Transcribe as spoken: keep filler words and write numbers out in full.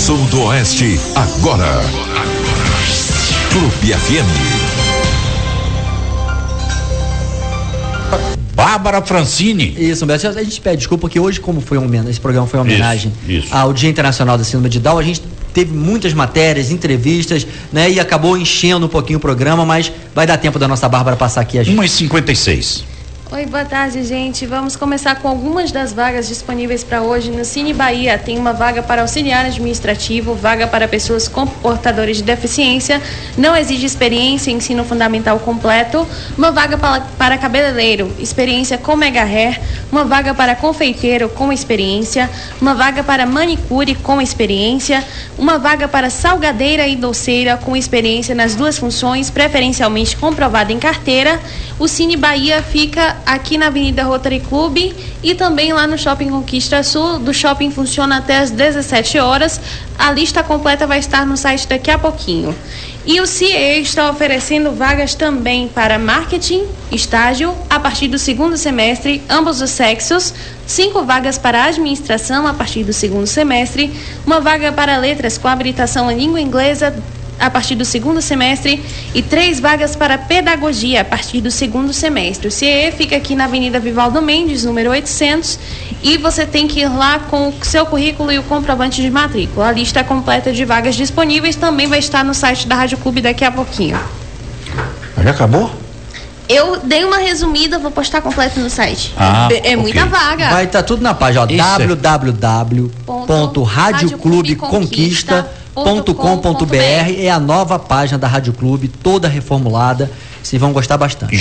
Sul do Oeste, agora. Clube F M. Bárbara Francini. Isso, Humberto. A gente pede desculpa porque hoje, como foi uma, esse programa foi uma homenagem isso, isso. ao Dia Internacional da Síndrome de Down, a gente teve muitas matérias, entrevistas, né? E acabou enchendo um pouquinho o programa, mas vai dar tempo da nossa Bárbara passar aqui a gente. uma e cinquenta e seis. Oi, boa tarde, gente. Vamos começar com algumas das vagas disponíveis para hoje. No Cine Bahia tem uma vaga para auxiliar administrativo, vaga para pessoas com portadores de deficiência, não exige experiência, ensino fundamental completo, uma vaga para, para cabeleireiro, experiência com mega hair, uma vaga para confeiteiro com experiência, uma vaga para manicure com experiência, uma vaga para salgadeira e doceira com experiência nas duas funções, preferencialmente comprovada em carteira. O Cine Bahia fica aqui na Avenida Rotary Club e também lá no Shopping Conquista Sul. Do shopping funciona até às dezessete horas. A lista completa vai estar no site daqui a pouquinho. E o C I E está oferecendo vagas também para marketing, estágio, a partir do segundo semestre, ambos os sexos, cinco vagas para administração a partir do segundo semestre, uma vaga para letras com habilitação em língua inglesa a partir do segundo semestre e três vagas para pedagogia a partir do segundo semestre. O C I E fica aqui na Avenida Vivaldo Mendes, número oitocentos, e você tem que ir lá com o seu currículo e o comprovante de matrícula. A lista completa de vagas disponíveis também vai estar no site da Rádio Clube daqui a pouquinho. Já acabou? Eu dei uma resumida, vou postar completo no site. Ah, é é muita okay. vaga. Vai estar tá tudo na página, ó, Isso w w w ponto rádio clube conquista ponto com ponto b r. É a nova página da Rádio Clube, toda reformulada. Vocês vão gostar bastante.